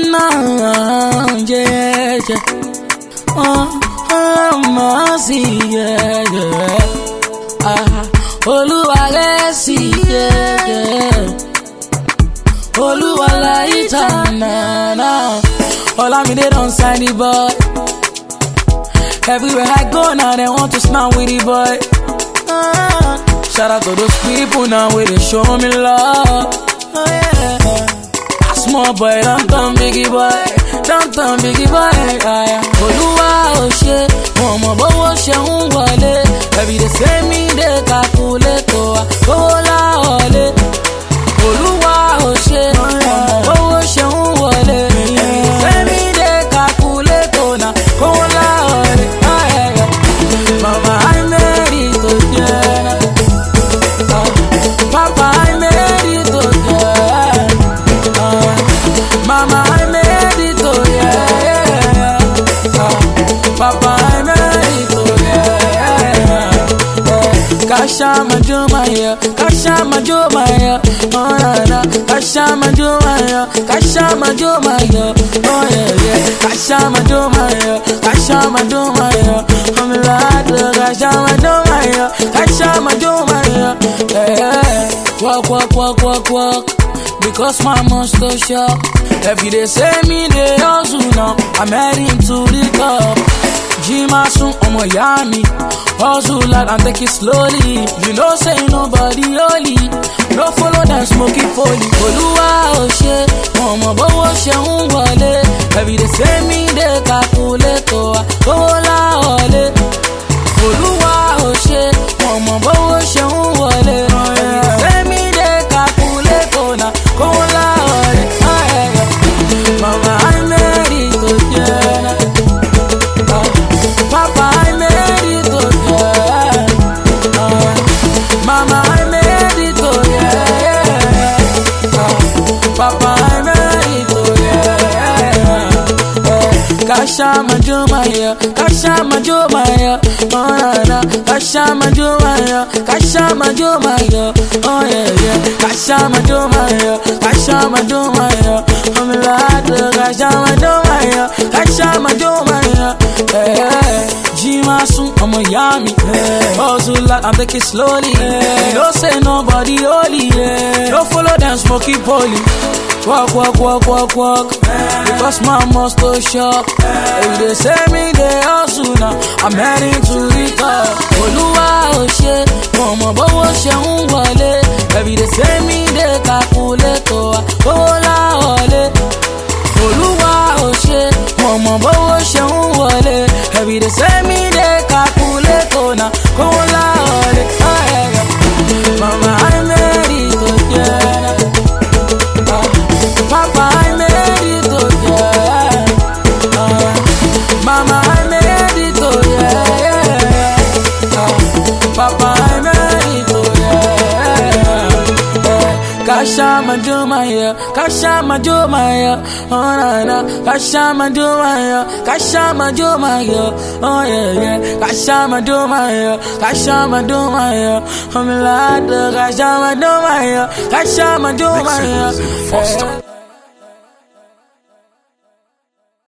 Nah, yeah, yeah. Mercy, yeah, yeah. Oluwalesi, yeah, yeah. Oluwalaita, nah, nah. All I mean, they don't sign the boy. Everywhere I go now, they want to snap with the boy. Shout out to those people now where they show me love. Oh, yeah. A small boy, don't turn biggie boy. Don't turn biggie boy. Oluwa Oshe, Mama Bowo Sheun Wale. Every day say me they calculate. Ola Ole. Oluwa Oshe, Mama Bowo Sheun Wale. Every day say me they calculate. Ola Ole. Mama, I made it to yeah. Papa, I made it to yeah. Mama, I made it to yeah. Papa, I made it to yeah. Kasha Majumaya, Kasha Majumaya, oh yeah, Kasha Majumaya, Kasha Majumaya, oh yeah, Kasha Majumaya, Kasha Majumaya, I'm glad Kasha Majumaya, Kasha Majumaya, yeah. Walk, walk, walk, walk, walk, because my monster shop. Every day say me they hustle now, I'm heading to the top. Jimasun omo yami, hustle hard and take it slowly. You know say nobody holy, no follow them smoking folly. Oluwa Oshe, Mama Bowo Sheun Wale. Every day say me they calculate. Ola Ole. Oluwa Oshe, Mama Bowo Sheun Wale. Every day say me they calculate. Ola Ole. Mama, I made it to yeah. Papa, I made it to yeah. Mama, I made it to yeah. Papa, I made it to yeah. Kasha Majumaya, Kasha Majumaya, oh na, Kasha Majumaya, Kasha Majumaya, oh yeah, Kasha Majumaya, Kasha Majumaya, I'm glad Kasha Majumaya, Kasha Majumaya, Jimasun, I'm a yummy, hustle like I'm taking slowly, don't say nobody holy, don't follow them smoky poly. Walk, walk, walk, walk, walk, because my monster shop. Every day say me they hustle now, I'm heading to the top. Oluwa Oshe, Mama Bowo Sheun Wale. Every day say me they calculate. Ola Ole. Oluwa Oshe, Mama Bowo Sheun Wale. Every day say me they calculate. Ola Ole. Mama, I made it to yeah. Papa, I made it to yeah. Mama, I made it to yeah. Papa, I made it to yeah. Kasha Majumaya, Kasha Majumaya, oh na, Kasha Majumaya, Kasha Majumaya, oh yeah, Kasha Majumaya, Kasha Majumaya, I'm glad Kasha Majumaya, Kasha Majumaya.